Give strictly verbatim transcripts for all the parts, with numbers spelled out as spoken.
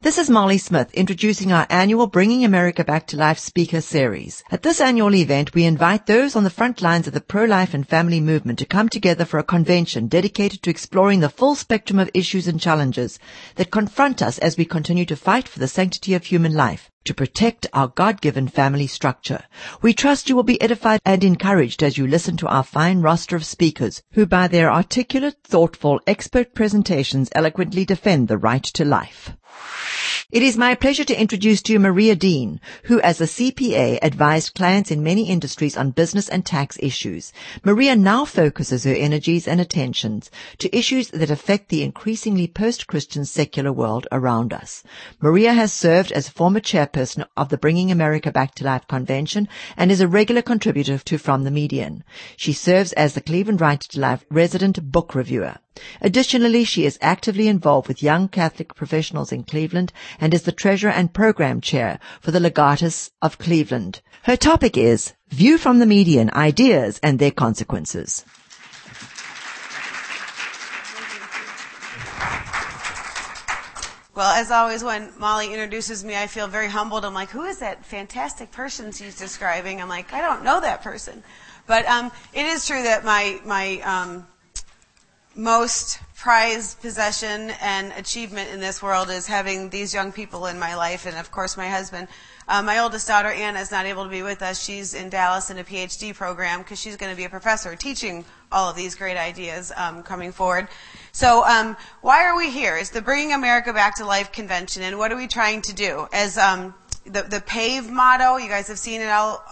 This is Molly Smith introducing our annual Bringing America Back to Life speaker series. At this annual event, we invite those on the front lines of the pro-life and family movement to come together for a convention dedicated to exploring the full spectrum of issues and challenges that confront us as we continue to fight for the sanctity of human life, to protect our God-given family structure. We trust you will be edified and encouraged as you listen to our fine roster of speakers who, by their articulate, thoughtful, expert presentations, eloquently defend the right to life. It is my pleasure to introduce to you Maria Dean, who as a C P A advised clients in many industries on business and tax issues. Maria now focuses her energies and attentions to issues that affect the increasingly post-Christian secular world around us. Maria has served as former chairperson of the Bringing America Back to Life convention and is a regular contributor to From the Median. She serves as the Cleveland Right to Life resident book reviewer. Additionally, she is actively involved with young Catholic professionals in Cleveland and is the treasurer and program chair for the Legatus of Cleveland. Her topic is View from the Median, Ideas and Their Consequences. Well, as always, when Molly introduces me, I feel very humbled. I'm like, who is that fantastic person she's describing? I'm like, I don't know that person. But um, it is true that my my um, most prized possession and achievement in this world is having these young people in my life, and of course my husband. Uh, my oldest daughter, Anna, is not able to be with us. She's in Dallas in a P H D program because she's going to be a professor teaching all of these great ideas um, coming forward. So um, why are we here? It's the Bringing America Back to Life convention, and what are we trying to do? As um, the, the PAVE motto, you guys have seen it all,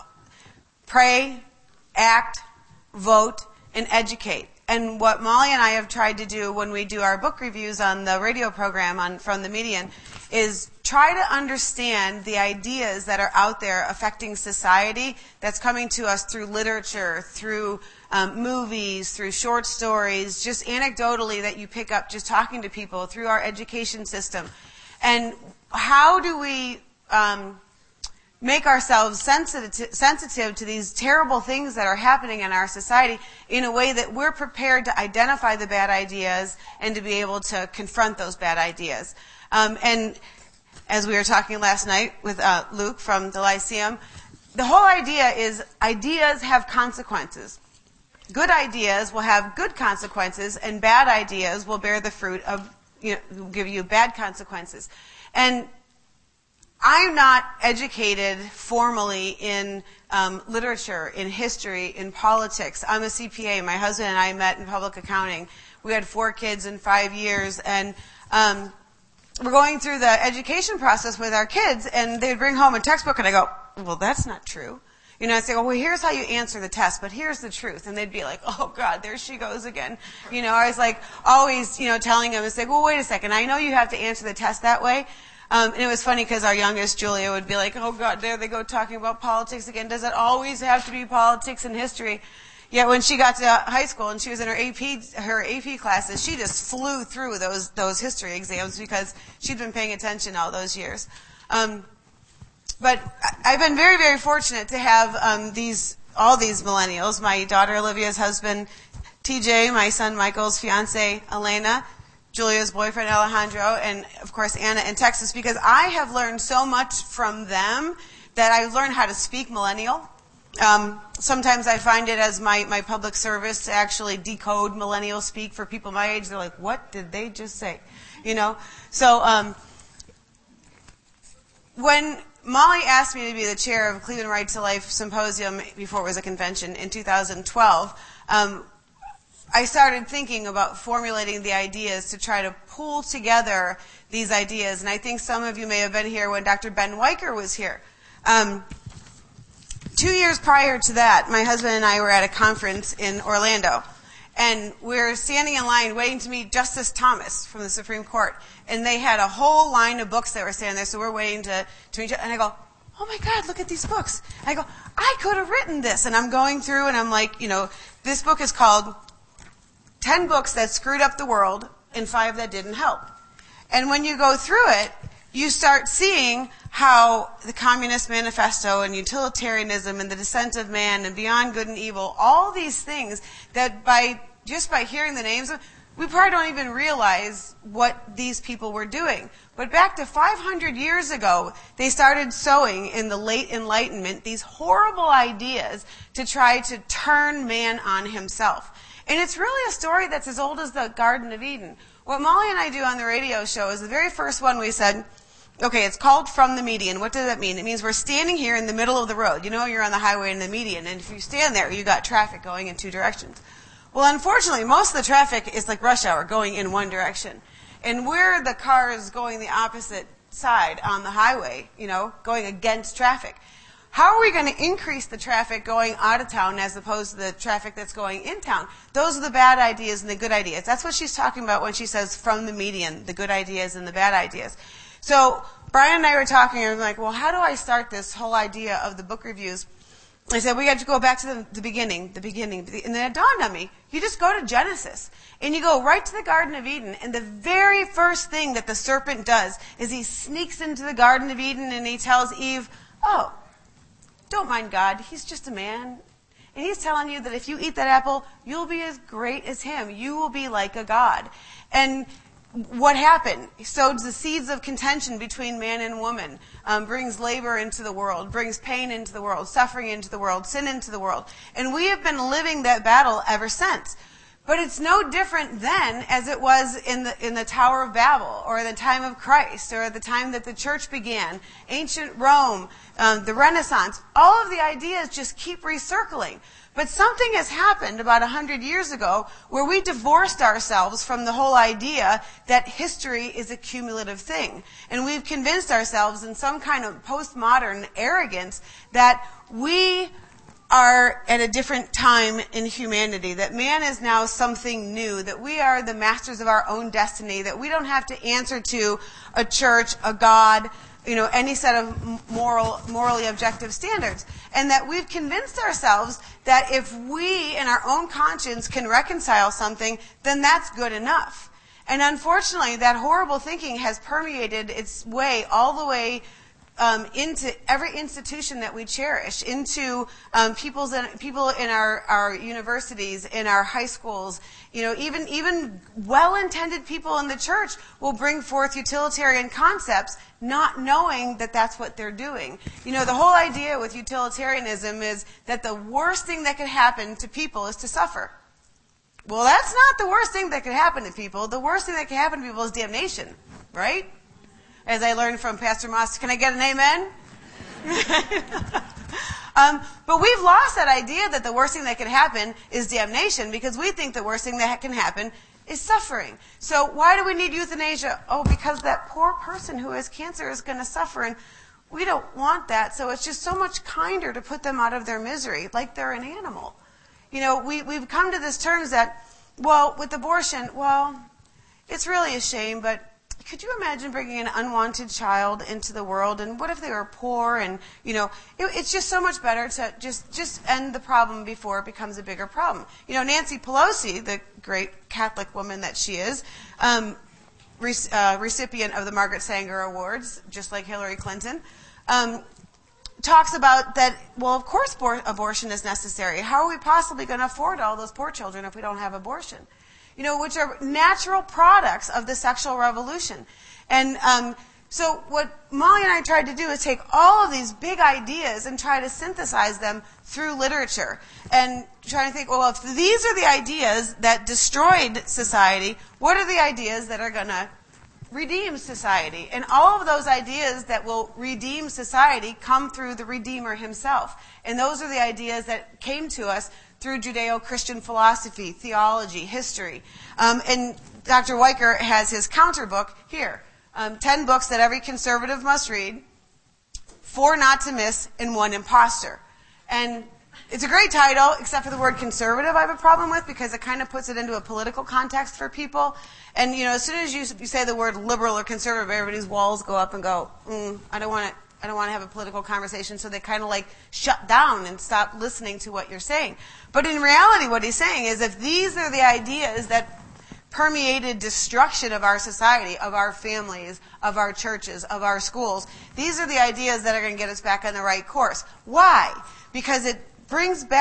pray, act, vote, and educate. And what Molly and I have tried to do when we do our book reviews on the radio program on From the Median is try to understand the ideas that are out there affecting society that's coming to us through literature, through um, movies, through short stories, just anecdotally that you pick up just talking to people, through our education system. And how do we um, make ourselves sensitive, sensitive to these terrible things that are happening in our society in a way that we're prepared to identify the bad ideas and to be able to confront those bad ideas. Um, and as we were talking last night with uh, Luke from the Lyceum, the whole idea is ideas have consequences. Good ideas will have good consequences, and bad ideas will bear the fruit of, you know, give you bad consequences. And I'm not educated formally in um, literature, in history, in politics. I'm a C P A. My husband and I met in public accounting. We had four kids in five years, and um, we're going through the education process with our kids, and they'd bring home a textbook, and I go, well, that's not true. You know, I'd say, well, here's how you answer the test, but here's the truth. And they'd be like, oh, God, there she goes again. You know, I was like always, you know, telling them, it's like, well, wait a second. I know you have to answer the test that way. Um, and it was funny because our youngest, Julia, would be like, oh, God, there they go talking about politics again. Does it always have to be politics and history? Yet when she got to high school and she was in her A P, her A P classes, she just flew through those, those history exams because she'd been paying attention all those years. Um, but I've been very, very fortunate to have um, these, all these millennials, my daughter Olivia's husband, T J, my son Michael's fiance, Elena, Julia's boyfriend, Alejandro, and, of course, Anna in Texas, because I have learned so much from them that I've learned how to speak millennial. Um, sometimes I find it as my, my public service to actually decode millennial speak for people my age. They're like, what did they just say? You know? So um, when Molly asked me to be the chair of Cleveland Right to Life Symposium before it was a convention in two thousand twelve, um, I started thinking about formulating the ideas to try to pull together these ideas. And I think some of you may have been here when Doctor Ben Weicker was here. Um, two years prior to that, my husband and I were at a conference in Orlando. And we were standing in line waiting to meet Justice Thomas from the Supreme Court. And they had a whole line of books that were standing there, so we're waiting to, to meet. And I go, oh my God, look at these books. And I go, I could have written this. And I'm going through and I'm like, you know, this book is called ten books That Screwed Up the World and five That Didn't Help. And when you go through it, you start seeing how the Communist Manifesto and utilitarianism and the descent of man and beyond good and evil, all these things that by just by hearing the names of, we probably don't even realize what these people were doing. But back to five hundred years ago, they started sowing in the late Enlightenment these horrible ideas to try to turn man on himself. And it's really a story that's as old as the Garden of Eden. What Molly and I do on the radio show is the very first one we said, okay, it's called From the Median. What does that mean? It means we're standing here in the middle of the road. You know, you're on the highway in the median, and if you stand there, you got traffic going in two directions. Well, unfortunately, most of the traffic is like rush hour, going in one direction. And we're the cars going the opposite side on the highway, you know, going against traffic. How are we going to increase the traffic going out of town as opposed to the traffic that's going in town? Those are the bad ideas and the good ideas. That's what she's talking about when she says from the median, the good ideas and the bad ideas. So Brian and I were talking, and I was like, well, how do I start this whole idea of the book reviews? I said, we got to go back to the, the beginning, the beginning. And then it dawned on me, you just go to Genesis. And you go right to the Garden of Eden. And the very first thing that the serpent does is he sneaks into the Garden of Eden and he tells Eve, oh, don't mind God. He's just a man. And he's telling you that if you eat that apple, you'll be as great as him. You will be like a God. And what happened? He sows the seeds of contention between man and woman, um, brings labor into the world, brings pain into the world, suffering into the world, sin into the world. And we have been living that battle ever since. But it's no different then as it was in the in the Tower of Babel, or the time of Christ, or the time that the church began, ancient Rome, um, the Renaissance. All of the ideas just keep recircling. But something has happened about a hundred years ago where we divorced ourselves from the whole idea that history is a cumulative thing. And we've convinced ourselves in some kind of postmodern arrogance that we are at a different time in humanity, that man is now something new, that we are the masters of our own destiny, that we don't have to answer to a church, a God, you know, any set of moral, morally objective standards. And that we've convinced ourselves that if we, in our own conscience, can reconcile something, then that's good enough. And unfortunately, that horrible thinking has permeated its way all the way Um, into every institution that we cherish, into um, people's in, people in our, our universities, in our high schools. You know, even even well-intended people in the church will bring forth utilitarian concepts, not knowing that that's what they're doing. You know, the whole idea with utilitarianism is that the worst thing that could happen to people is to suffer. Well, that's not the worst thing that could happen to people. The worst thing that can happen to people is damnation, right? As I learned from Pastor Moss, can I get an amen? um, but we've lost that idea that the worst thing that can happen is damnation, because we think the worst thing that can happen is suffering. So why do we need euthanasia? Oh, because that poor person who has cancer is going to suffer, and we don't want that. So it's just so much kinder to put them out of their misery, like they're an animal. You know, we, we've come to this terms that, well, with abortion, well, it's really a shame, but could you imagine bringing an unwanted child into the world? And what if they were poor? And, you know, it, it's just so much better to just, just end the problem before it becomes a bigger problem. You know, Nancy Pelosi, the great Catholic woman that she is, um, re- uh, recipient of the Margaret Sanger Awards, just like Hillary Clinton, um, talks about that, well, of course abor- abortion is necessary. How are we possibly going to afford all those poor children if we don't have abortion? You know, which are natural products of the sexual revolution. And um, so what Molly and I tried to do is take all of these big ideas and try to synthesize them through literature. And trying to think, well, if these are the ideas that destroyed society, what are the ideas that are going to redeem society? And all of those ideas that will redeem society come through the Redeemer himself. And those are the ideas that came to us through Judeo-Christian philosophy, theology, history. Um, and Doctor Weicker has his counter book here. Um, ten books that every conservative must read, four not to miss, and one imposter. And it's a great title, except for the word conservative I have a problem with, because it kind of puts it into a political context for people. And, you know, as soon as you, you say the word liberal or conservative, everybody's walls go up and go, mm, I don't want it. I don't want to have a political conversation, so they kind of like shut down and stop listening to what you're saying. But in reality, what he's saying is if these are the ideas that permeated destruction of our society, of our families, of our churches, of our schools, these are the ideas that are going to get us back on the right course. Why? Because it brings back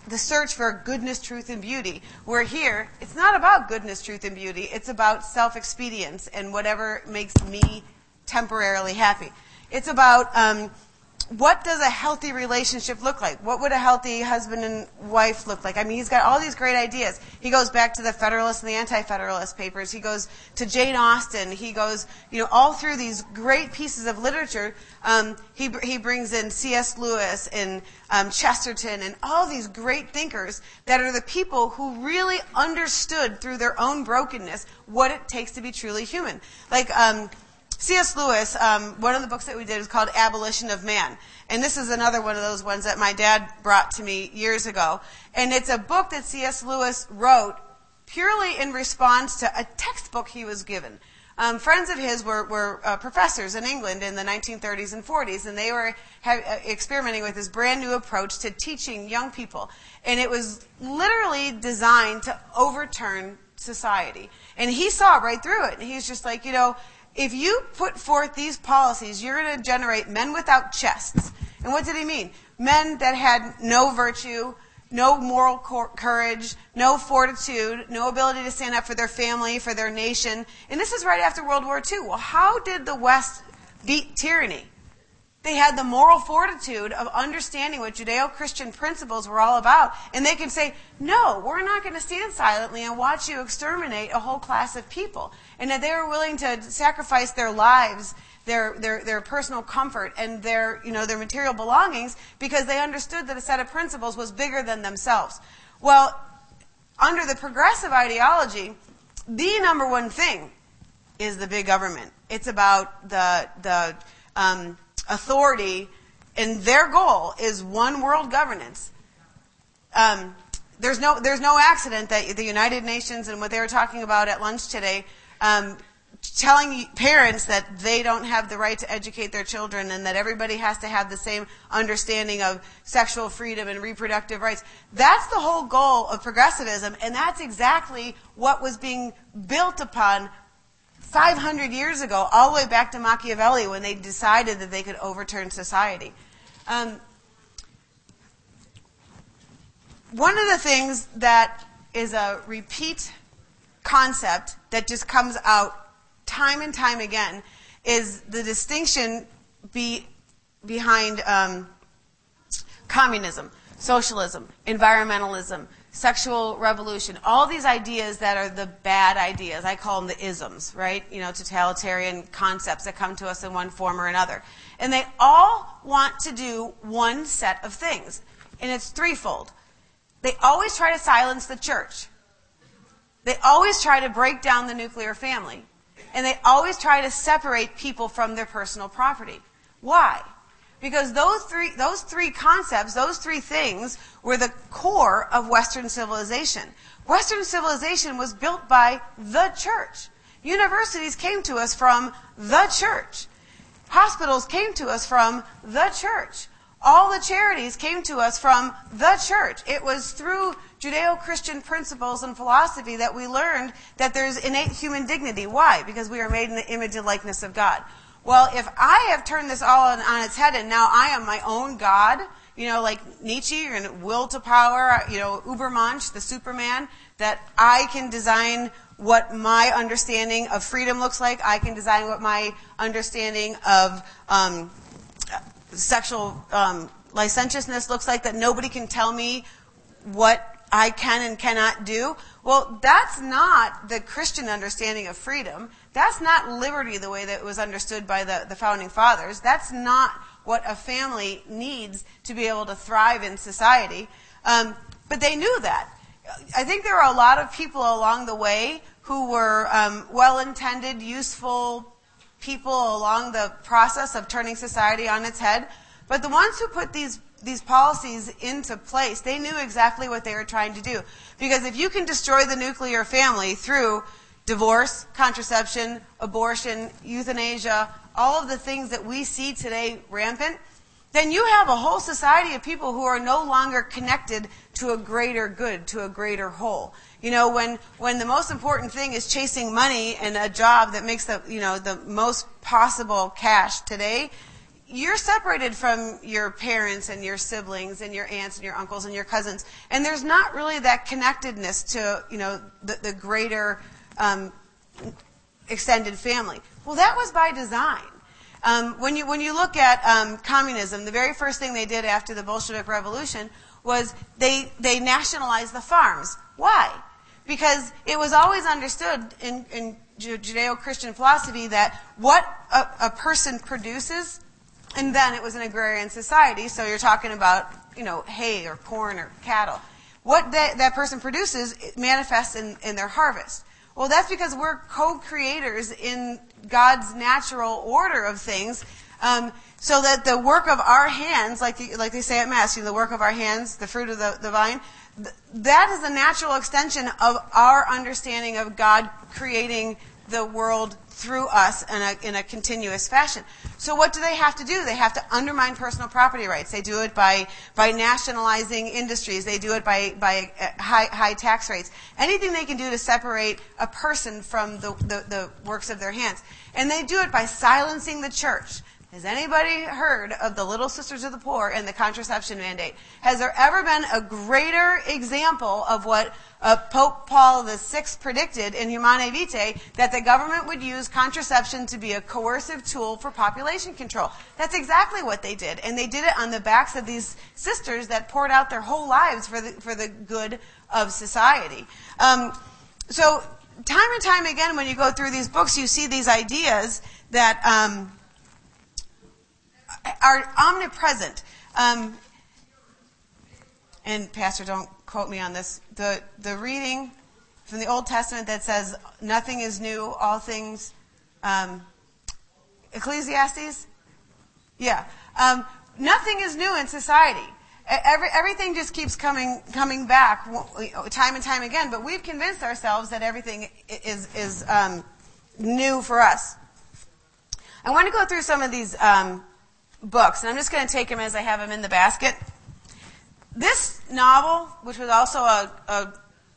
the search for goodness, truth, and beauty. Where here, it's not about goodness, truth, and beauty. It's about self-expedience and whatever makes me temporarily happy. It's about um, what does a healthy relationship look like? What would a healthy husband and wife look like? I mean, he's got all these great ideas. He goes back to the Federalist and the Anti-Federalist papers. He goes to Jane Austen. He goes, you know, all through these great pieces of literature. Um, he he brings in C S Lewis and um, Chesterton and all these great thinkers that are the people who really understood through their own brokenness what it takes to be truly human. Like, um, C S Lewis, um, one of the books that we did is called Abolition of Man. And this is another one of those ones that my dad brought to me years ago. And it's a book that C S Lewis wrote purely in response to a textbook he was given. Um, friends of his were, were uh, professors in England in the nineteen thirties and forties, and they were ha- experimenting with this brand new approach to teaching young people. And it was literally designed to overturn society. And he saw right through it. And he was just like, you know, if you put forth these policies, you're going to generate men without chests. And what did he mean? Men that had no virtue, no moral cor- courage, no fortitude, no ability to stand up for their family, for their nation. And this is right after World War Two. Well, how did the West beat tyranny? They had the moral fortitude of understanding what Judeo-Christian principles were all about. And they could say, no, we're not going to stand silently and watch you exterminate a whole class of people. And that they were willing to sacrifice their lives, their, their, their personal comfort, and their, you know, their material belongings because they understood that a set of principles was bigger than themselves. Well, under the progressive ideology, the number one thing is the big government. It's about the, the, um, authority, and their goal is one world governance. Um, there's no there's no accident that the United Nations and what they were talking about at lunch today, um, telling parents that they don't have the right to educate their children and that everybody has to have the same understanding of sexual freedom and reproductive rights. That's the whole goal of progressivism, and that's exactly what was being built upon five hundred years ago, all the way back to Machiavelli when they decided that they could overturn society. Um, one of the things that is a repeat concept that just comes out time and time again is the distinction be, behind um, communism, socialism, environmentalism, sexual revolution, all these ideas that are the bad ideas. I call them the isms, right? You know, totalitarian concepts that come to us in one form or another. And they all want to do one set of things. And it's threefold. They always try to silence the church. They always try to break down the nuclear family. And they always try to separate people from their personal property. Why? Because those three, those three concepts, those three things were the core of Western civilization. Western civilization was built by the church. Universities came to us from the church. Hospitals came to us from the church. All the charities came to us from the church. It was through Judeo-Christian principles and philosophy that we learned that there's innate human dignity. Why? Because we are made in the image and likeness of God. Well, if I have turned this all on, on its head and now I am my own God, you know, like Nietzsche and will to power, you know, Ubermensch, the Superman, that I can design what my understanding of freedom looks like. I can design what my understanding of um, sexual um, licentiousness looks like, that nobody can tell me what I can and cannot do. Well, that's not the Christian understanding of freedom. That's not liberty the way that it was understood by the, the founding fathers. That's not what a family needs to be able to thrive in society. Um, but they knew that. I think there were a lot of people along the way who were um, well-intended, useful people along the process of turning society on its head. But the ones who put these these policies into place, they knew exactly what they were trying to do. Because if you can destroy the nuclear family through divorce, contraception, abortion, euthanasia, all of the things that we see today rampant, then you have a whole society of people who are no longer connected to a greater good, to a greater whole. You know, when, when the most important thing is chasing money and a job that makes the, you know, the most possible cash today, you're separated from your parents and your siblings and your aunts and your uncles and your cousins, and there's not really that connectedness to, you know, the, the greater um, extended family. Well, that was by design. Um, when you when you look at um, communism, the very first thing they did after the Bolshevik Revolution was they they nationalized the farms. Why? Because it was always understood in, in Judeo-Christian philosophy that what a, a person produces, and then it was an agrarian society, so you're talking about, you know, hay or corn or cattle. What that, that person produces, it manifests in, in their harvest. Well, that's because we're co-creators in God's natural order of things, um, so that the work of our hands, like the, like they say at Mass, you know, the work of our hands, the fruit of the, the vine, th- that is a natural extension of our understanding of God creating the world through us in a, in a continuous fashion. So what do they have to do? They have to undermine personal property rights. They do it by, by nationalizing industries. They do it by, by high, high tax rates. Anything they can do to separate a person from the, the, the works of their hands. And they do it by silencing the church. Has anybody heard of the Little Sisters of the Poor and the contraception mandate? Has there ever been a greater example of what uh, Pope Paul the Sixth predicted in Humanae Vitae, that the government would use contraception to be a coercive tool for population control? That's exactly what they did. And they did it on the backs of these sisters that poured out their whole lives for the, for the good of society. Um, so time and time again, when you go through these books, you see these ideas that... Um, are omnipresent. Um, and Pastor, don't quote me on this. The the reading from the Old Testament that says nothing is new, all things, um, Ecclesiastes? Yeah. Um, nothing is new in society. Every, everything just keeps coming coming back time and time again, but we've convinced ourselves that everything is, is um, new for us. I want to go through some of these um, books, and I'm just going to take them as I have them in the basket. This novel, which was also a, a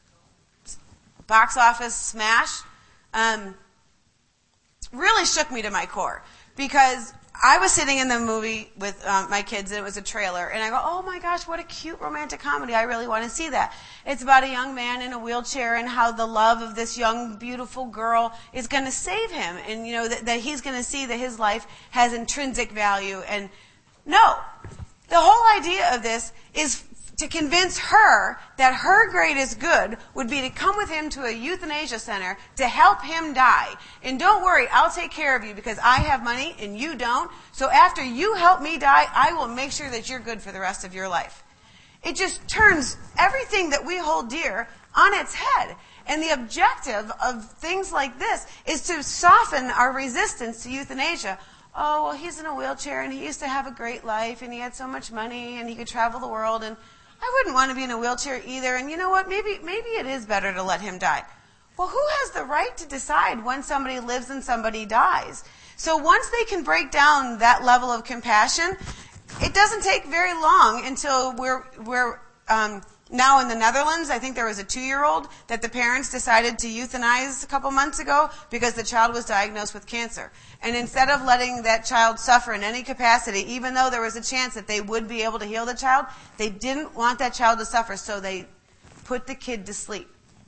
box office smash, um, really shook me to my core, because I was sitting in the movie with um, my kids, and it was a trailer, and I go, oh my gosh, what a cute romantic comedy. I really want to see that. It's about a young man in a wheelchair and how the love of this young, beautiful girl is going to save him, and you know that, that he's going to see that his life has intrinsic value. And no, the whole idea of this is to convince her that her greatest good would be to come with him to a euthanasia center to help him die. And don't worry, I'll take care of you because I have money and you don't. So after you help me die, I will make sure that you're good for the rest of your life. It just turns everything that we hold dear on its head. And the objective of things like this is to soften our resistance to euthanasia. Oh, well, he's in a wheelchair and he used to have a great life and he had so much money and he could travel the world, and I wouldn't want to be in a wheelchair either, and you know what, maybe maybe it is better to let him die. Well, who has the right to decide when somebody lives and somebody dies? So once they can break down that level of compassion, it doesn't take very long until we're, we're um, now in the Netherlands, I think there was a two-year-old that the parents decided to euthanize a couple months ago because the child was diagnosed with cancer. And instead of letting that child suffer in any capacity, even though there was a chance that they would be able to heal the child, they didn't want that child to suffer, so they put the kid to sleep.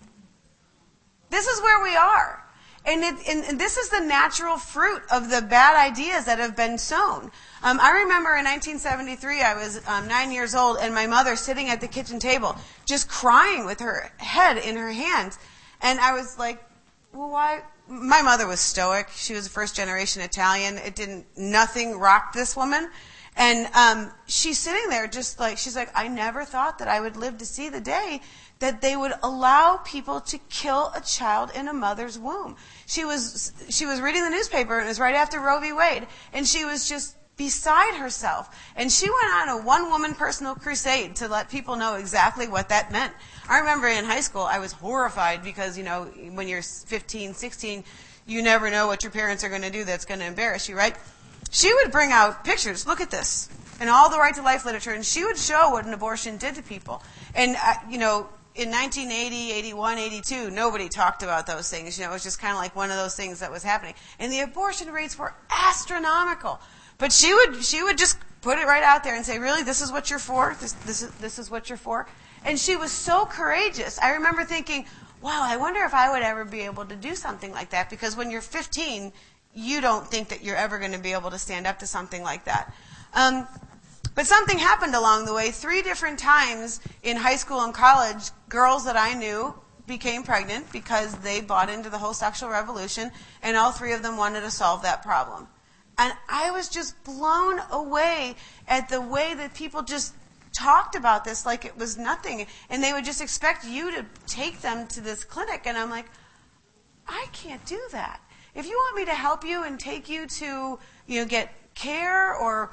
This is where we are. And, it, and, and this is the natural fruit of the bad ideas that have been sown. Um, I remember in nineteen seventy-three, I was um, nine years old, and my mother sitting at the kitchen table, just crying with her head in her hands. And I was like, well, why? My mother was stoic. She was a first-generation Italian. It didn't, nothing rocked this woman. And um, she's sitting there just like, she's like, I never thought that I would live to see the day that they would allow people to kill a child in a mother's womb. She was she was reading the newspaper, and it was right after Roe v. Wade, and she was just beside herself. And she went on a one-woman personal crusade to let people know exactly what that meant. I remember in high school, I was horrified because, you know, when you're fifteen, sixteen, you never know what your parents are going to do that's going to embarrass you, right? She would bring out pictures, look at this, and all the right to life literature, and she would show what an abortion did to people. And, uh, you know, in nineteen eighty, eighty-one, eighty-two, nobody talked about those things. You know, it was just kind of like one of those things that was happening. And the abortion rates were astronomical. But she would she would just put it right out there and say, really, this is what you're for? This, this, is, this is what you're for? And she was so courageous. I remember thinking, wow, I wonder if I would ever be able to do something like that. Because when you're fifteen, you don't think that you're ever going to be able to stand up to something like that. Um, but something happened along the way. Three different times in high school and college, girls that I knew became pregnant because they bought into the whole sexual revolution, and all three of them wanted to solve that problem. And I was just blown away at the way that people just talked about this like it was nothing. And they would just expect you to take them to this clinic. And I'm like, I can't do that. If you want me to help you and take you to, you know, get care or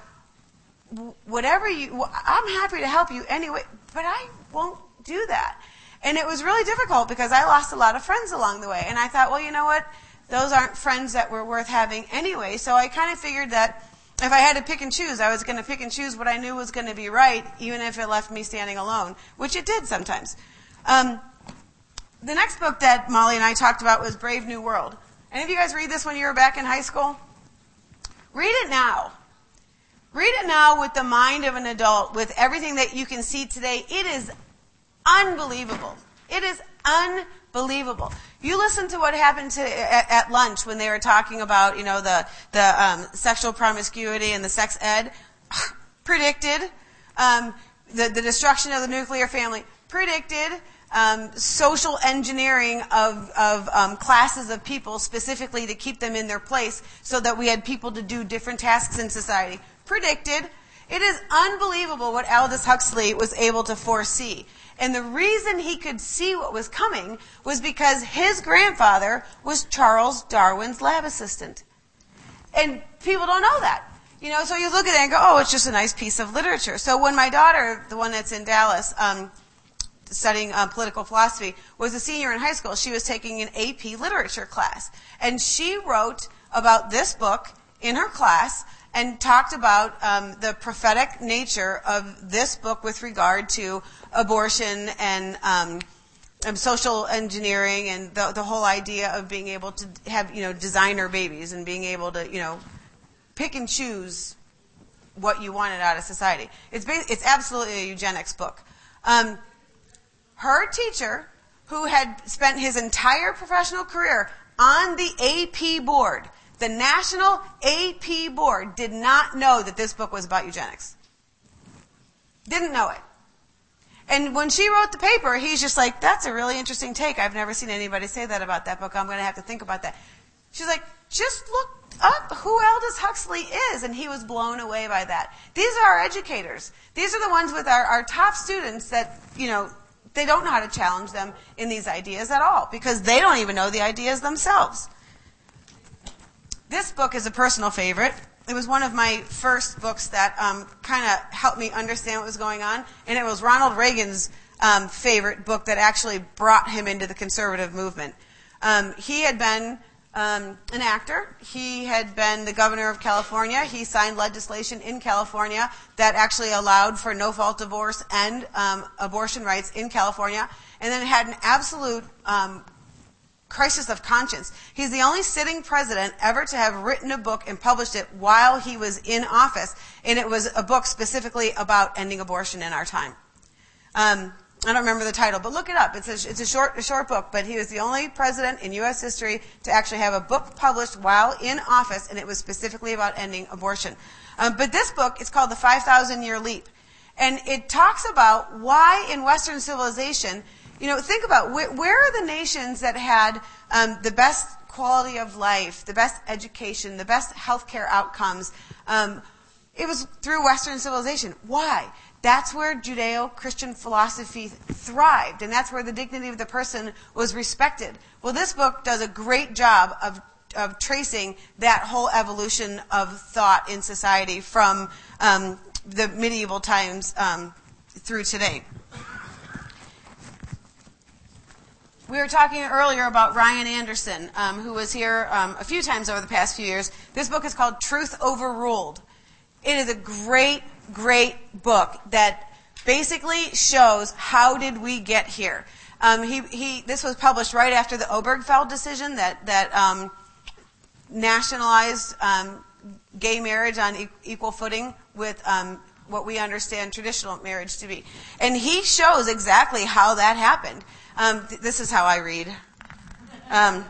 whatever you, I'm happy to help you anyway, but I won't do that. And it was really difficult because I lost a lot of friends along the way. And I thought, well, you know what? Those aren't friends that were worth having anyway. So I kind of figured that if I had to pick and choose, I was going to pick and choose what I knew was going to be right, even if it left me standing alone, which it did sometimes. Um, the next book that Molly and I talked about was Brave New World. Any of you guys read this when you were back in high school? Read it now. Read it now with the mind of an adult, with everything that you can see today. It is unbelievable. It is unbelievable. You listen to what happened to at, at lunch when they were talking about, you know, the the um, sexual promiscuity and the sex ed. Predicted. Um, the the destruction of the nuclear family. Predicted. Um, social engineering of of um, classes of people specifically to keep them in their place, so that we had people to do different tasks in society. Predicted. It is unbelievable what Aldous Huxley was able to foresee. And the reason he could see what was coming was because his grandfather was Charles Darwin's lab assistant. And people don't know that. You know, so you look at it and go, oh, it's just a nice piece of literature. So when my daughter, the one that's in Dallas, um, studying uh, political philosophy, was a senior in high school, she was taking an A P literature class. And she wrote about this book in her class and talked about um, the prophetic nature of this book with regard to abortion and um, um, social engineering and the, the whole idea of being able to have, you know, designer babies and being able to, you know, pick and choose what you wanted out of society. It's ba- it's absolutely a eugenics book. Um, her teacher, who had spent his entire professional career on the A P board, the National A P Board, did not know that this book was about eugenics. Didn't know it. And when she wrote the paper, he's just like, that's a really interesting take. I've never seen anybody say that about that book. I'm going to have to think about that. She's like, just look up who Aldous Huxley is. And he was blown away by that. These are our educators. These are the ones with our, our top students that, you know, they don't know how to challenge them in these ideas at all because they don't even know the ideas themselves. This book is a personal favorite. It was one of my first books that um, kind of helped me understand what was going on. And it was Ronald Reagan's um, favorite book that actually brought him into the conservative movement. Um, he had been um, an actor. He had been the governor of California. He signed legislation in California that actually allowed for no-fault divorce and um, abortion rights in California. And then had an absolute um, crisis of conscience. He's the only sitting president ever to have written a book and published it while he was in office. And it was a book specifically about ending abortion in our time. Um, I don't remember the title, but look it up. It's a, it's a short, a short book, but he was the only president in U S history to actually have a book published while in office, and it was specifically about ending abortion. Um, but this book is called The five thousand year Leap. And it talks about why in Western civilization, you know, think about where, where are the nations that had um, the best quality of life, the best education, the best healthcare outcomes. Um, it was through Western civilization. Why? That's where Judeo-Christian philosophy thrived, and that's where the dignity of the person was respected. Well, this book does a great job of of tracing that whole evolution of thought in society from um, the medieval times um, through today. We were talking earlier about Ryan Anderson, um, who was here um, a few times over the past few years. This book is called Truth Overruled. It is a great, great book that basically shows how did we get here. Um, he, he, this was published right after the Obergefell decision that, that um, nationalized um, gay marriage on e- equal footing with um, what we understand traditional marriage to be. And he shows exactly how that happened. Um, th- this is how I read. Um,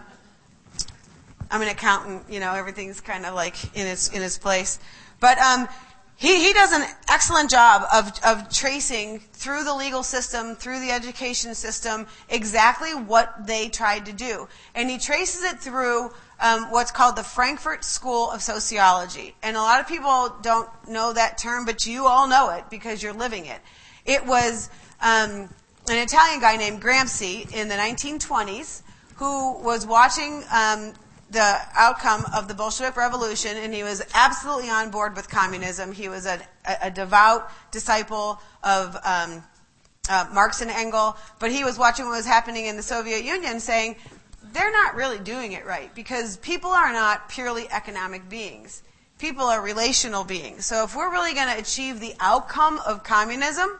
I'm an accountant, you know, everything's kind of like in its in its place. But um, he he does an excellent job of of tracing through the legal system, through the education system, exactly what they tried to do, and he traces it through um, what's called the Frankfurt School of Sociology. And a lot of people don't know that term, but you all know it because you're living it. It was um, an Italian guy named Gramsci in the nineteen twenties who was watching Um, the outcome of the Bolshevik Revolution, and he was absolutely on board with communism. He was a, a, a devout disciple of um, uh, Marx and Engels, but he was watching what was happening in the Soviet Union saying, they're not really doing it right, because people are not purely economic beings. People are relational beings. So if we're really going to achieve the outcome of communism,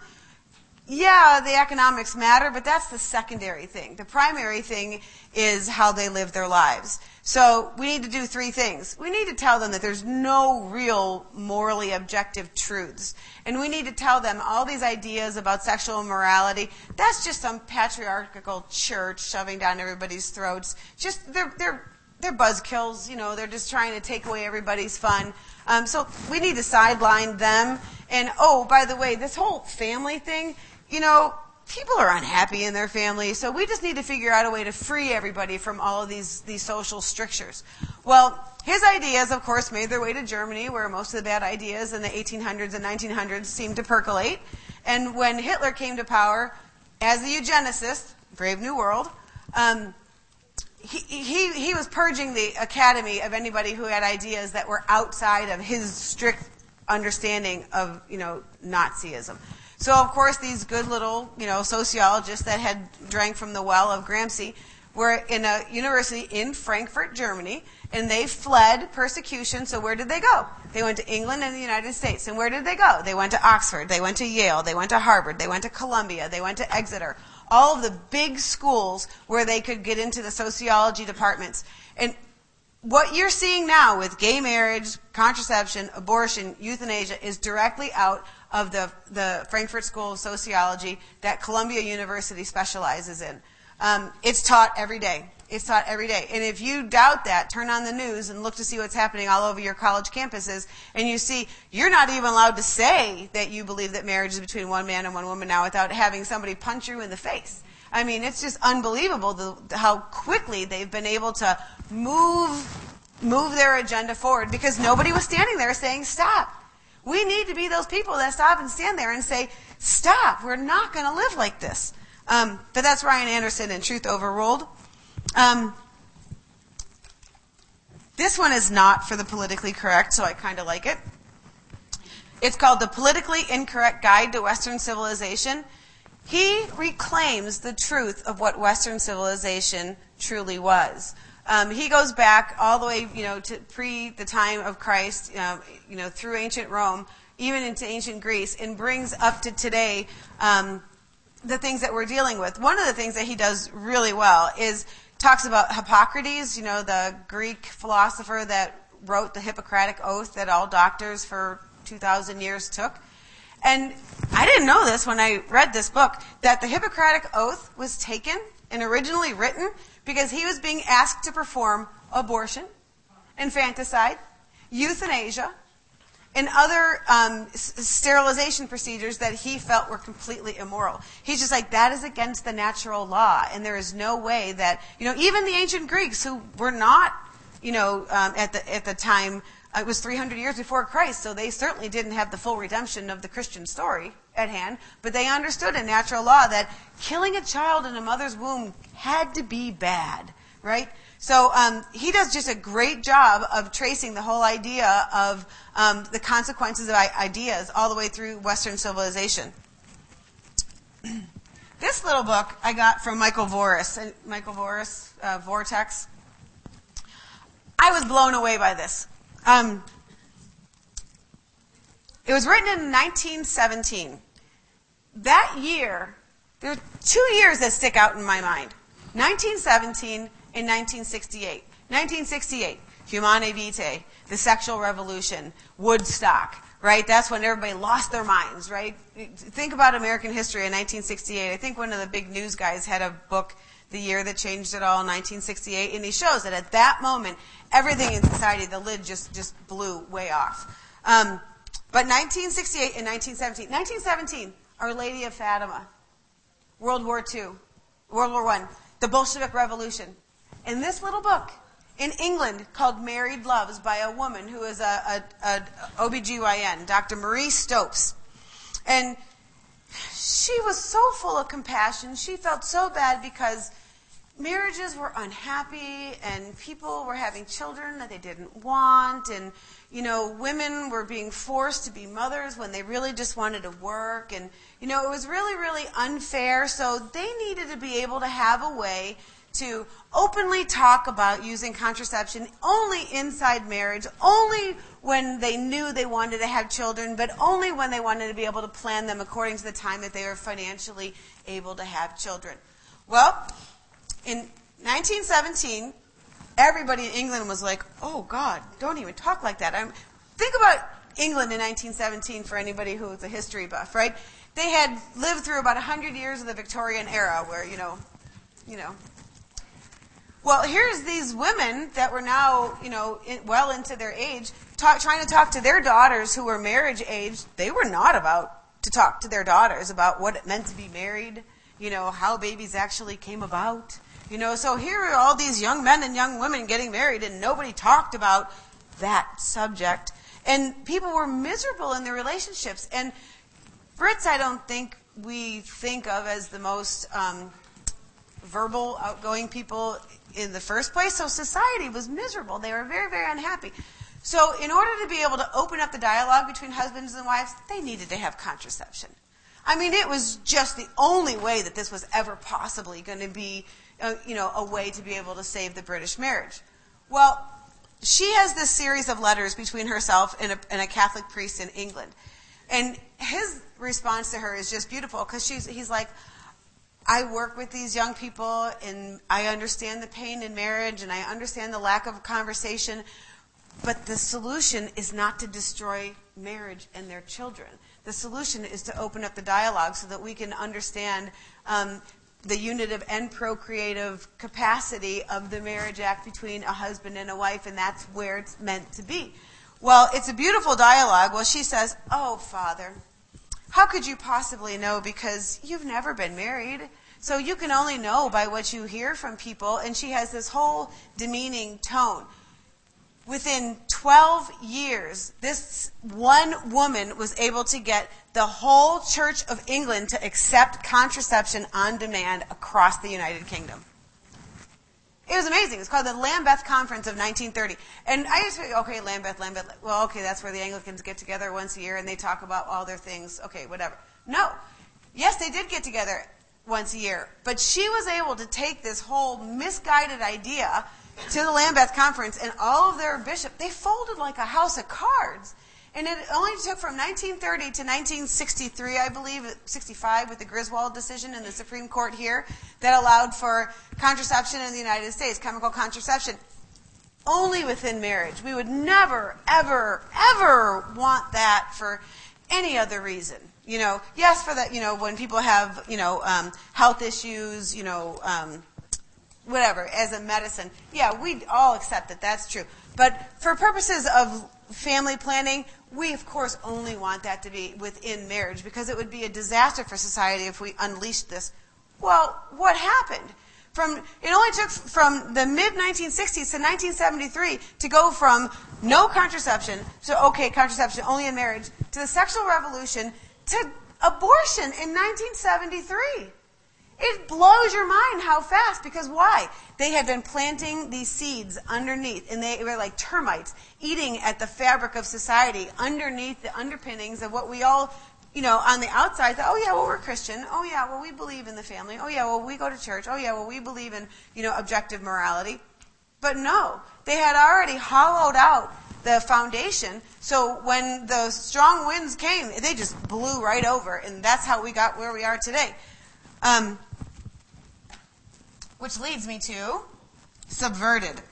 yeah, the economics matter, but that's the secondary thing. The primary thing is how they live their lives. So we need to do three things. We need to tell them that there's no real morally objective truths. And we need to tell them all these ideas about sexual morality, that's just some patriarchal church shoving down everybody's throats. Just they're they're they're buzzkills, you know, they're just trying to take away everybody's fun. Um, so we need to sideline them. And oh, by the way, this whole family thing, you know, people are unhappy in their family, so we just need to figure out a way to free everybody from all of these, these social strictures. Well, his ideas, of course, made their way to Germany, where most of the bad ideas in the eighteen hundreds and nineteen hundreds seemed to percolate. And when Hitler came to power, as a eugenicist, Brave New World, um, he, he, he was purging the academy of anybody who had ideas that were outside of his strict understanding of, you know, Nazism. So, of course, these good little, you know, sociologists that had drank from the well of Gramsci were in a university in Frankfurt, Germany, and they fled persecution. So where did they go? They went to England and the United States. And where did they go? They went to Oxford. They went to Yale. They went to Harvard. They went to Columbia. They went to Exeter. All of the big schools where they could get into the sociology departments. And what you're seeing now with gay marriage, contraception, abortion, euthanasia is directly out of the, the Frankfurt School of Sociology that Columbia University specializes in. Um, it's taught every day. It's taught every day. And if you doubt that, turn on the news and look to see what's happening all over your college campuses, and you see you're not even allowed to say that you believe that marriage is between one man and one woman now without having somebody punch you in the face. I mean, it's just unbelievable the, how quickly they've been able to move move their agenda forward, because nobody was standing there saying, stop. We need to be those people that stop and stand there and say, stop, we're not going to live like this. Um, but that's Ryan Anderson in Truth Overruled. Um, this one is not for the politically correct, so I kind of like it. It's called The Politically Incorrect Guide to Western Civilization. He reclaims the truth of what Western civilization truly was. Um, he goes back all the way, you know, to pre the time of Christ, uh, you know, through ancient Rome, even into ancient Greece, and brings up to today um, the things that we're dealing with. One of the things that he does really well is talks about Hippocrates, you know, the Greek philosopher that wrote the Hippocratic Oath that all doctors for two thousand years took. And I didn't know this when I read this book, that the Hippocratic Oath was taken and originally written because he was being asked to perform abortion, infanticide, euthanasia, and other um, s- sterilization procedures that he felt were completely immoral. He's just like, that is against the natural law, and there is no way that, you know, even the ancient Greeks who were not, you know, um, at the at the time, uh, it was three hundred years before Christ, so they certainly didn't have the full redemption of the Christian story at hand, but they understood in natural law that killing a child in a mother's womb had to be bad, right? So um, he does just a great job of tracing the whole idea of um, the consequences of ideas all the way through Western civilization. This little book I got from Michael Voris. And Michael Voris, uh, Vortex. I was blown away by this. Um, it was written in nineteen seventeen. That year, there are two years that stick out in my mind. nineteen seventeen and nineteen sixty-eight. nineteen sixty-eight. Humanae Vitae, the sexual revolution, Woodstock, right? That's when everybody lost their minds, right? Think about American history in nineteen sixty-eight. I think one of the big news guys had a book, The Year That Changed It All, in nineteen sixty-eight, and he shows that at that moment, everything in society, the lid just, just blew way off. Um, but nineteen sixty-eight and nineteen seventeen. nineteen seventeen, Our Lady of Fatima. World War Two. World War One. The Bolshevik Revolution. In this little book, in England, called Married Loves, by a woman who is a, a, a O B G Y N, Doctor Marie Stopes. And she was so full of compassion. She felt so bad because marriages were unhappy and people were having children that they didn't want, and you know, women were being forced to be mothers when they really just wanted to work, and you know, it was really, really unfair. So they needed to be able to have a way to openly talk about using contraception only inside marriage, only when they knew they wanted to have children, but only when they wanted to be able to plan them according to the time that they were financially able to have children. Well, in nineteen seventeen, everybody in England was like, oh, God, don't even talk like that. I'm, think about England in nineteen seventeen for anybody who is a history buff, right? They had lived through about one hundred years of the Victorian era where, you know, you know. Well, here's these women that were now, you know, in, well into their age, talk, trying to talk to their daughters who were marriage age. They were not about to talk to their daughters about what it meant to be married, you know, how babies actually came about. You know, so here are all these young men and young women getting married, and nobody talked about that subject. And people were miserable in their relationships. And Brits, I don't think we think of as the most um, verbal, outgoing people in the first place. So society was miserable. They were very, very unhappy. So in order to be able to open up the dialogue between husbands and wives, they needed to have contraception. I mean, it was just the only way that this was ever possibly going to be, uh, you know, a way to be able to save the British marriage. Well, she has this series of letters between herself and a, and a Catholic priest in England. And his response to her is just beautiful because she's he's like, I work with these young people and I understand the pain in marriage and I understand the lack of conversation, but the solution is not to destroy marriage and their children. The solution is to open up the dialogue so that we can understand um, the unitive and procreative capacity of the marriage act between a husband and a wife, and that's where it's meant to be. Well, it's a beautiful dialogue. Well, she says, oh, Father, how could you possibly know, because you've never been married, so you can only know by what you hear from people. And she has this whole demeaning tone. Within twelve years, this one woman was able to get the whole Church of England to accept contraception on demand across the United Kingdom. It was amazing. It's called the Lambeth Conference of nineteen thirty. And I used to think, okay, Lambeth, Lambeth. Well, okay, that's where the Anglicans get together once a year and they talk about all their things. Okay, whatever. No. Yes, they did get together once a year. But she was able to take this whole misguided idea to the Lambeth Conference, and all of their bishops, they folded like a house of cards. And it only took from nineteen thirty to nineteen sixty-three, I believe, sixty-five, with the Griswold decision in the Supreme Court here, that allowed for contraception in the United States, chemical contraception, only within marriage. We would never, ever, ever want that for any other reason. You know, yes, for that, you know, when people have, you know, um, health issues, you know, um, whatever, as a medicine. Yeah, we all accept that that's true. But for purposes of family planning, we, of course, only want that to be within marriage because it would be a disaster for society if we unleashed this. Well, what happened? From it only took from the mid nineteen sixties to nineteen seventy-three to go from no contraception to, okay, contraception only in marriage, to the sexual revolution, to abortion in nineteen seventy-three. It blows your mind how fast, because why? They had been planting these seeds underneath, and they were like termites eating at the fabric of society underneath the underpinnings of what we all, you know, on the outside, thought, oh yeah, well, we're Christian. Oh yeah, well, we believe in the family. Oh yeah, well, we go to church. Oh yeah, well, we believe in, you know, objective morality. But no, they had already hollowed out the foundation, so when the strong winds came, they just blew right over, and that's how we got where we are today. Um, which leads me to subverted.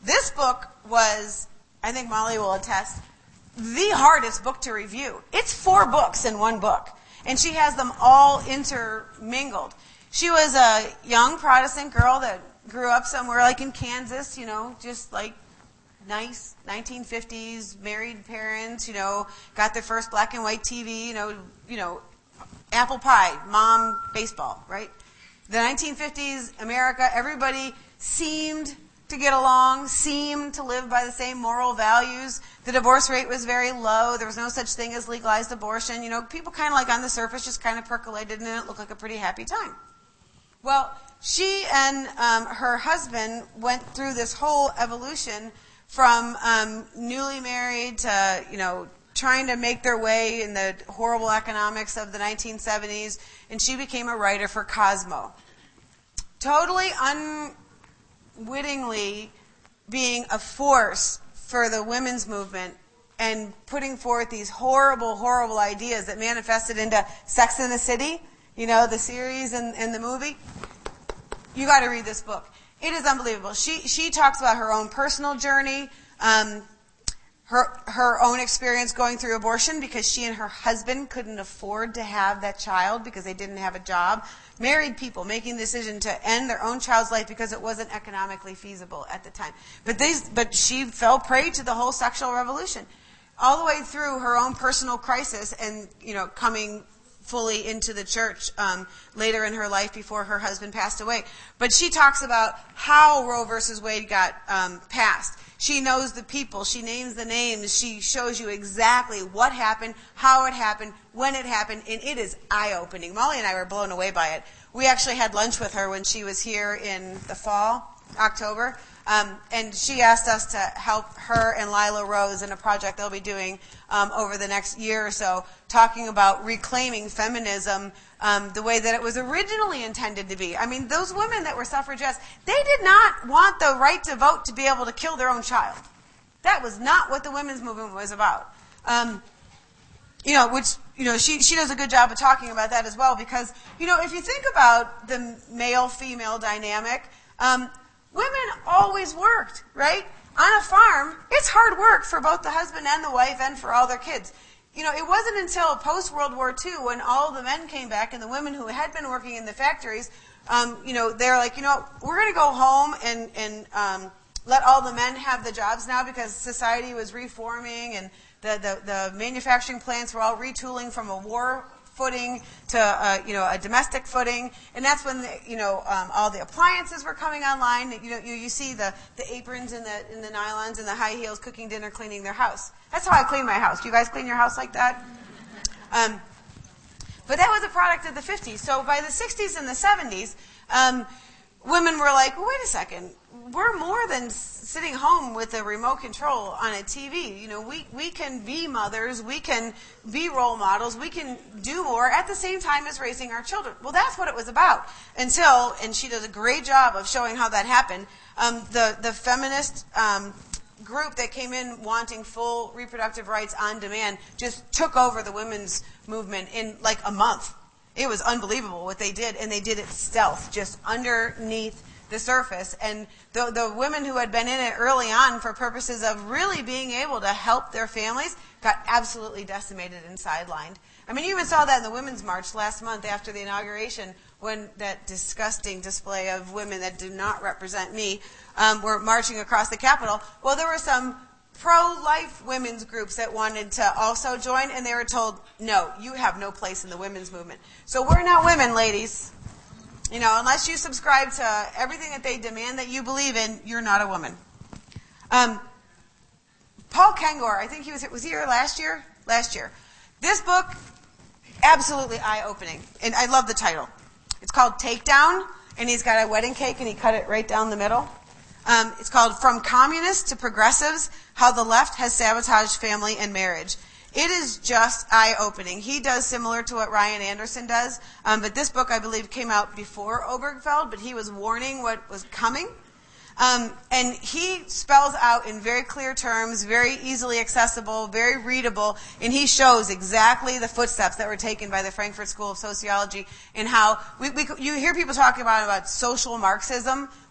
This book was, I think Molly will attest, the hardest book to review. It's four books in one book, and she has them all intermingled. She was a young Protestant girl that grew up somewhere like in Kansas, you know, just like nice nineteen fifties, married parents, you know, got their first black and white T V, you know, you know, apple pie, mom, baseball, right? The nineteen fifties, America, everybody seemed to get along, seemed to live by the same moral values. The divorce rate was very low. There was no such thing as legalized abortion. You know, people kind of like on the surface just kind of percolated and it looked like a pretty happy time. Well, she and um, her husband went through this whole evolution from um, newly married to, you know, trying to make their way in the horrible economics of the nineteen seventies, and she became a writer for Cosmo. Totally unwittingly being a force for the women's movement and putting forth these horrible, horrible ideas that manifested into Sex and the City, you know, the series and, and the movie. You got to read this book. It is unbelievable. She she talks about her own personal journey, um, her her own experience going through abortion because she and her husband couldn't afford to have that child because they didn't have a job. Married people making the decision to end their own child's life because it wasn't economically feasible at the time. But these, but she fell prey to the whole sexual revolution, all the way through her own personal crisis and, you know, coming fully into the church um, later in her life before her husband passed away. But she talks about how Roe versus Wade got um, passed. She knows the people. She names the names. She shows you exactly what happened, how it happened, when it happened, and it is eye-opening. Molly and I were blown away by it. We actually had lunch with her when she was here in the fall, October, um, and she asked us to help her and Lila Rose in a project they'll be doing um, over the next year or so, talking about reclaiming feminism um, the way that it was originally intended to be. I mean, those women that were suffragettes, they did not want the right to vote to be able to kill their own child. That was not what the women's movement was about. Um, you know, which, you know, she, she does a good job of talking about that as well because, you know, if you think about the male-female dynamic, um, women always worked, right? On a farm, it's hard work for both the husband and the wife and for all their kids. You know, it wasn't until post-World War Two when all the men came back and the women who had been working in the factories, um, you know, they're like, you know, we're going to go home and, and um, let all the men have the jobs now because society was reforming and the, the, the manufacturing plants were all retooling from a war footing to uh, you know a domestic footing, and that's when the, you know um, all the appliances were coming online. You know you, you see the, the aprons and the and the nylons and the high heels cooking dinner, cleaning their house. That's how I clean my house. Do you guys clean your house like that? Um, but that was a product of the fifties. So by the sixties and the seventies, um, women were like, well, wait a second, we're more than sitting home with a remote control on a T V. You know, we, we can be mothers, we can be role models, we can do more at the same time as raising our children. Well, that's what it was about. Until, and she does a great job of showing how that happened, um, the, the feminist um, group that came in wanting full reproductive rights on demand just took over the women's movement in like a month. It was unbelievable what they did, and they did it stealth, just underneath the surface. And the, the women who had been in it early on for purposes of really being able to help their families got absolutely decimated and sidelined. I mean, you even saw that in the Women's March last month after the inauguration when that disgusting display of women that do not represent me um, were marching across the Capitol. Well, there were some pro-life women's groups that wanted to also join, and they were told, no, you have no place in the women's movement. So we're not women, ladies. You know, unless you subscribe to everything that they demand that you believe in, you're not a woman. Um, Paul Kengor, I think he was, was he here last year? Last year. This book, absolutely eye-opening, and I love the title. It's called Takedown, and he's got a wedding cake, and he cut it right down the middle. Um, it's called From Communists to Progressives, How the Left Has Sabotaged Family and Marriage. It is just eye-opening. He does similar to what Ryan Anderson does, um, but this book, I believe, came out before Obergefell, but he was warning what was coming. Um, and he spells out in very clear terms, very easily accessible, very readable, and he shows exactly the footsteps that were taken by the Frankfurt School of Sociology and how we, we, you hear people talking about, about social Marxism.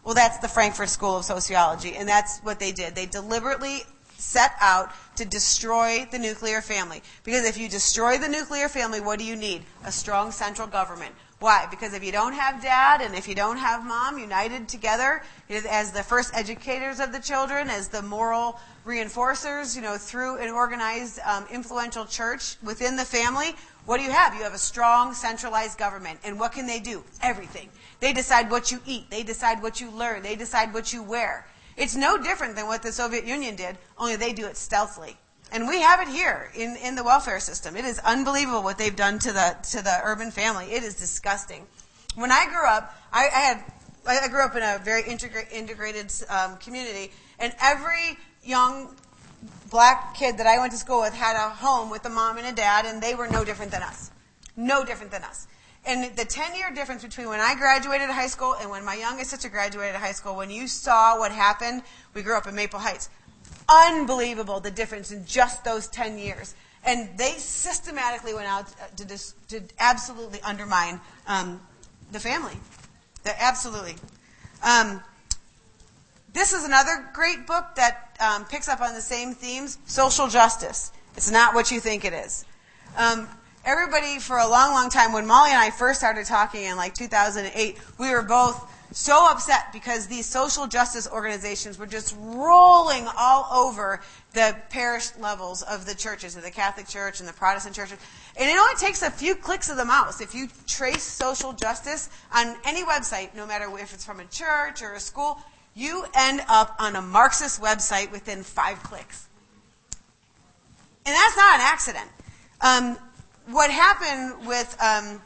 Well, that's the Frankfurt School of Sociology, and that's what they did. They deliberately set out to destroy the nuclear family. Because if you destroy the nuclear family, what do you need? A strong central government. Why? Because if you don't have dad and if you don't have mom united together as the first educators of the children, as the moral reinforcers, you know, through an organized, um, influential church within the family, what do you have? You have a strong, centralized government. And what can they do? Everything. They decide what you eat. They decide what you learn. They decide what you wear. It's no different than what the Soviet Union did, only they do it stealthily. And we have it here in, in the welfare system. It is unbelievable what they've done to the to the urban family. It is disgusting. When I grew up, I, I had I grew up in a very integra- integrated um, community, and every young black kid that I went to school with had a home with a mom and a dad, and they were no different than us. No different than us. And the ten-year difference between when I graduated high school and when my youngest sister graduated high school, when you saw what happened, we grew up in Maple Heights. Unbelievable, the difference in just those ten years. And they systematically went out to, dis, to absolutely undermine um, the family. The, absolutely. Um, this is another great book that um, picks up on the same themes, Social Justice. It's not what you think it is. Um, everybody, for a long, long time, when Molly and I first started talking in like two thousand eight, we were both so upset because these social justice organizations were just rolling all over the parish levels of the churches, of the Catholic Church and the Protestant churches. And it only takes a few clicks of the mouse. If you trace social justice on any website, no matter if it's from a church or a school, you end up on a Marxist website within five clicks. And that's not an accident. Um, what happened with... Um,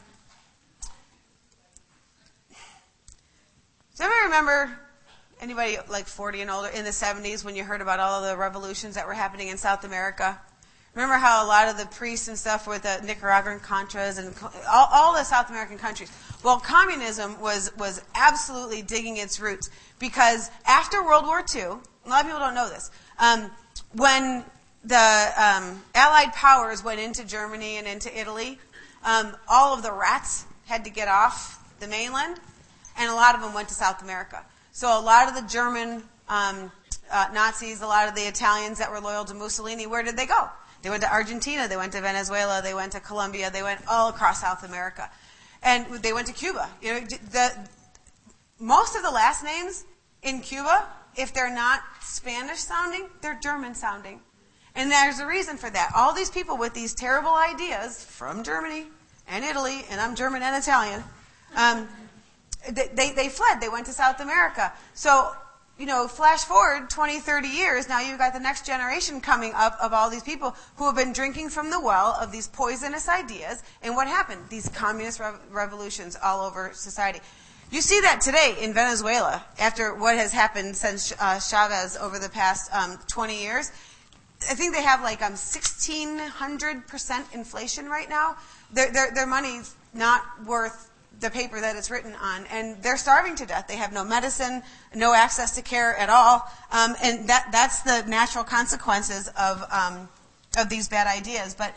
Does anybody remember, anybody like forty and older, in the seventies when you heard about all of the revolutions that were happening in South America? Remember how a lot of the priests and stuff were the Nicaraguan Contras and all, all the South American countries? Well, communism was, was absolutely digging its roots because after World War Two, a lot of people don't know this, um, when the um, Allied powers went into Germany and into Italy, um, all of the rats had to get off the mainland. And a lot of them went to South America. So a lot of the German um, uh, Nazis, a lot of the Italians that were loyal to Mussolini, where did they go? They went to Argentina, they went to Venezuela, they went to Colombia, they went all across South America. And they went to Cuba. You know, the, most of the last names in Cuba, if they're not Spanish sounding, they're German sounding. And there's a reason for that. All these people with these terrible ideas from Germany and Italy, and I'm German and Italian, um, They, they, they fled. They went to South America. So, you know, flash forward twenty, thirty years, now you've got the next generation coming up of all these people who have been drinking from the well of these poisonous ideas. And what happened? These communist rev- revolutions all over society. You see that today in Venezuela, after what has happened since uh, Chavez over the past um, twenty years. I think they have like um, sixteen hundred percent inflation right now. Their, their, their money's not worth the paper that it's written on, and they're starving to death. They have no medicine, no access to care at all, um, and that that's the natural consequences of um, of these bad ideas. But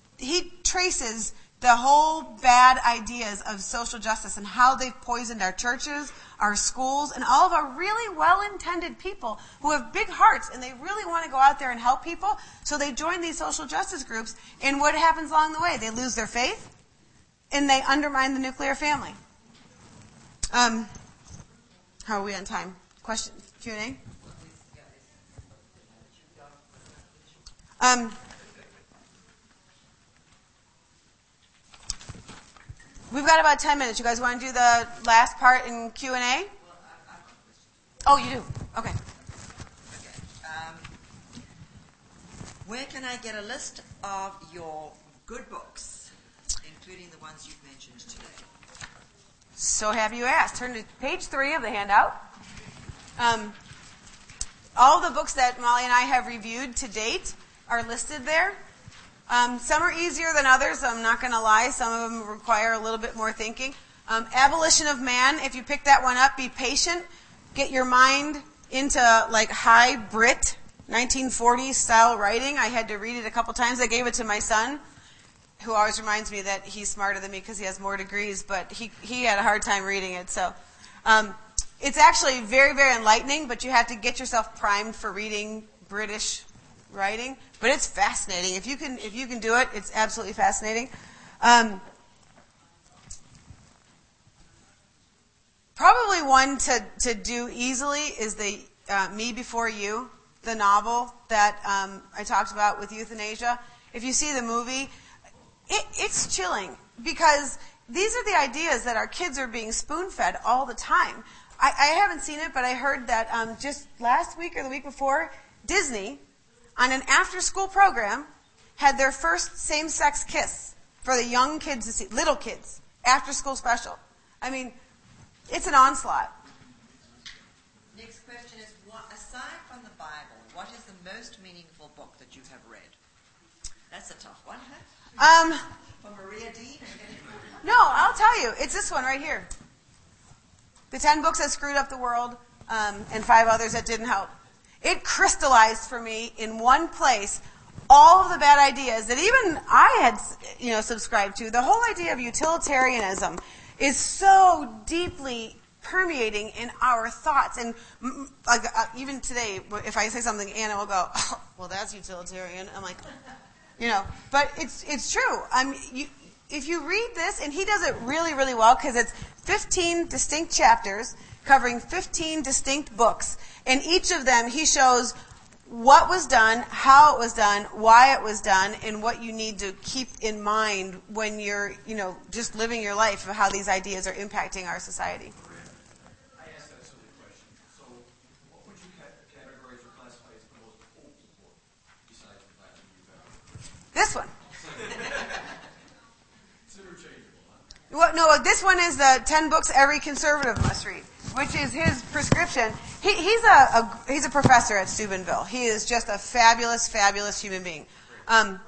he traces the whole bad ideas of social justice and how they've poisoned our churches, our schools, and all of our really well-intended people who have big hearts and they really want to go out there and help people. So they join these social justice groups, and what happens along the way? They lose their faith. And they undermine the nuclear family. Um, how are we on time? Question, Q and A? Um, we've got about ten minutes. You guys want to do the last part in Q and A? Oh, you do? Okay. Okay. Um, where can I get a list of your good books? Including the ones you've mentioned today. So have you asked. Turn to page three of the handout. Um, all the books that Molly and I have reviewed to date are listed there. Um, some are easier than others, I'm not going to lie. Some of them require a little bit more thinking. Um, Abolition of Man, if you pick that one up, be patient. Get your mind into like high Brit nineteen forties style writing. I had to read it a couple times. I gave it to my son, who always reminds me that he's smarter than me because he has more degrees, but he, he had a hard time reading it. So, um, it's actually very, very enlightening, but you have to get yourself primed for reading British writing. But it's fascinating. If you can, if you can do it, it's absolutely fascinating. Um, probably one to, to do easily is the uh, Me Before You, the novel that um, I talked about with euthanasia. If you see the movie, it, it's chilling because these are the ideas that our kids are being spoon-fed all the time. I, I haven't seen it, but I heard that um, just last week or the week before, Disney, on an after-school program, had their first same-sex kiss for the young kids to see, little kids, after-school special. I mean, it's an onslaught. Next question is, what, aside from the Bible, what is the most meaningful book that you have read? That's a tough one, huh? Um, From Maria Dean? no, I'll tell you. It's this one right here. The Ten Books That Screwed Up the World, um, and Five Others That Didn't Help. It crystallized for me in one place all of the bad ideas that even I had, you know, subscribed to. The whole idea of utilitarianism is so deeply permeating in our thoughts. And like uh, even today, if I say something, Anna will go, oh, well, that's utilitarian. I'm like, you know, but it's it's true. I mean, you, if you read this, and he does it really, really well because it's fifteen distinct chapters covering fifteen distinct books. In each of them, he shows what was done, how it was done, why it was done, and what you need to keep in mind when you're, you know, just living your life of how these ideas are impacting our society. I asked that silly question. So, what would you categorize or classify as the most hopeful book besides the Bible you've ever read? This one. It's interchangeable, huh? Well, no, this one is the ten books every conservative must read, which is his prescription. He, he's a, a he's a professor at Steubenville. He is just a fabulous, fabulous human being. Um,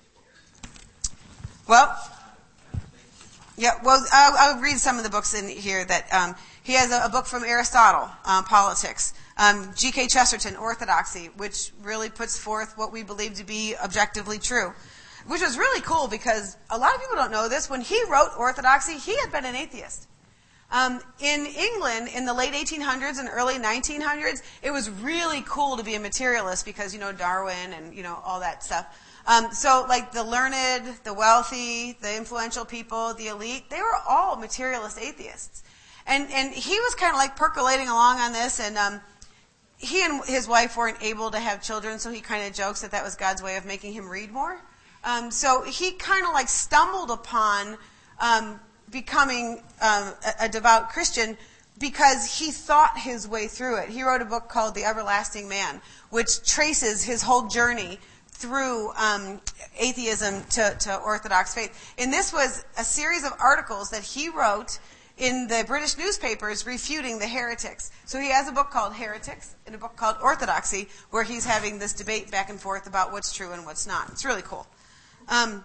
well, yeah. Well, I'll, I'll read some of the books in here. That um, he has a, a book from Aristotle, um, Politics. Um, G K Chesterton, Orthodoxy, which really puts forth what we believe to be objectively true. Which was really cool because a lot of people don't know this. When he wrote Orthodoxy, he had been an atheist. Um, in England, in the late eighteen hundreds and early nineteen hundreds, it was really cool to be a materialist because, you know, Darwin and, you know, all that stuff. Um, so, like, the learned, the wealthy, the influential people, the elite, they were all materialist atheists. And and he was kind of, like, percolating along on this, and um, he and his wife weren't able to have children, so he kind of jokes that that was God's way of making him read more. Um, so he kind of, like, stumbled upon Um, becoming um, a, a devout Christian because he thought his way through it. He wrote a book called The Everlasting Man, which traces his whole journey through um, atheism to, to Orthodox faith. And this was a series of articles that he wrote in the British newspapers refuting the heretics. So he has a book called Heretics and a book called Orthodoxy, where he's having this debate back and forth about what's true and what's not. It's really cool. Um,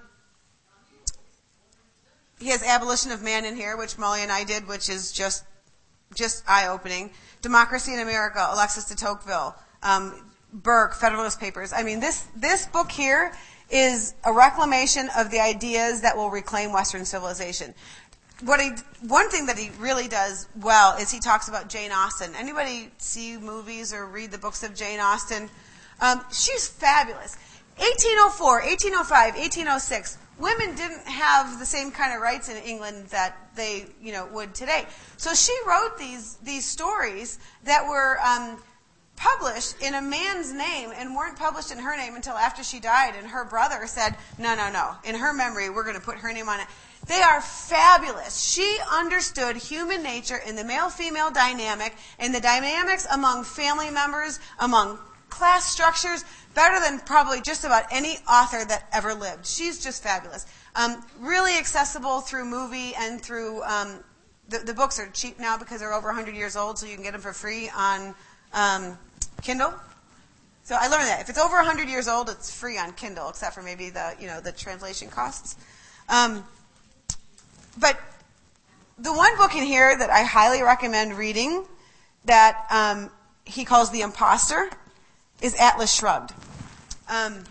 He has Abolition of Man in here, which Molly and I did, which is just just eye-opening. Democracy in America, Alexis de Tocqueville, um, Burke, Federalist Papers. I mean, this this book here is a reclamation of the ideas that will reclaim Western civilization. What he, one thing that he really does well is he talks about Jane Austen. Anybody see movies or read the books of Jane Austen? Um, she's fabulous. eighteen oh four, eighteen oh five, eighteen oh six. Women didn't have the same kind of rights in England that they, you know, would today. So she wrote these these stories that were um, published in a man's name and weren't published in her name until after she died. And her brother said, no, no, no. In her memory, we're going to put her name on it. They are fabulous. She understood human nature and the male-female dynamic and the dynamics among family members, among class structures, better than probably just about any author that ever lived. She's just fabulous. Um, really accessible through movie and through, um, the, the books are cheap now because they're over one hundred years old, so you can get them for free on um, Kindle. So I learned that. If it's over one hundred years old, it's free on Kindle, except for maybe the, you know, the translation costs. Um, but the one book in here that I highly recommend reading that um, he calls The Imposter is Atlas Shrugged. Um,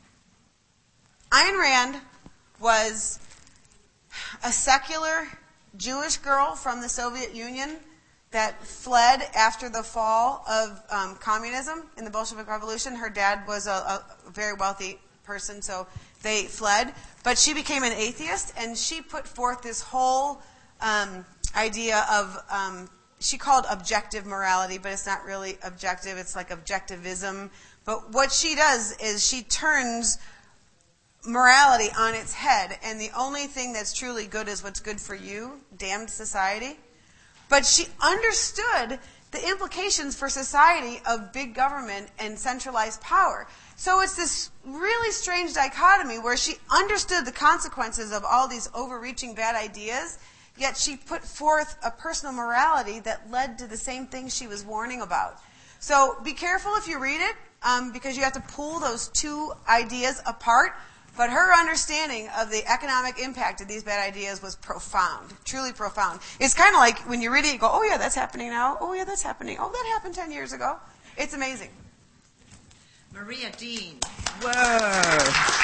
Ayn Rand was a secular Jewish girl from the Soviet Union that fled after the fall of um, communism in the Bolshevik Revolution. Her dad was a, a very wealthy person, so they fled. But she became an atheist, and she put forth this whole um, idea of, um, she called objective morality, but it's not really objective. It's like objectivism. But what she does is she turns morality on its head, and the only thing that's truly good is what's good for you, damned society. But she understood the implications for society of big government and centralized power. So it's this really strange dichotomy where she understood the consequences of all these overreaching bad ideas, yet she put forth a personal morality that led to the same things she was warning about. So be careful if you read it, um, because you have to pull those two ideas apart. But her understanding of the economic impact of these bad ideas was profound, truly profound. It's kind of like when you read it, you go, oh yeah, that's happening now. Oh yeah, that's happening. Oh, that happened ten years ago. It's amazing. Maria Dean. Whoa.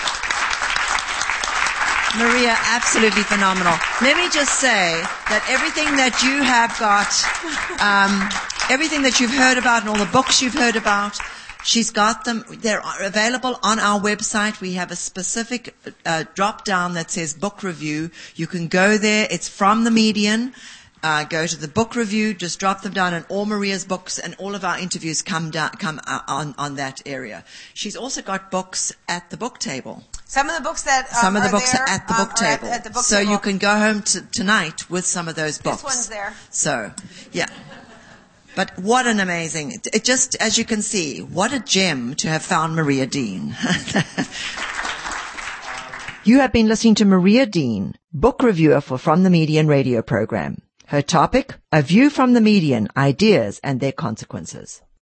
Maria, absolutely phenomenal. Let me just say that everything that you have got, um, everything that you've heard about and all the books you've heard about, she's got them. They're available on our website. We have a specific uh, drop down that says book review. You can go there. It's from the Median. Uh, go to the book review. Just drop them down, and all Maria's books and all of our interviews come down, come uh, on on that area. She's also got books at the book table. Some of the books that um, some of the are books there, are at the um, book table. At, at the book so table. You can go home to, tonight with some of those books. This one's there. So, yeah. But what an amazing, it just, as you can see, what a gem to have found Maria Dean. You have been listening to Maria Dean, book reviewer for From the Median radio program. Her topic, A View from the Median, Ideas and Their Consequences.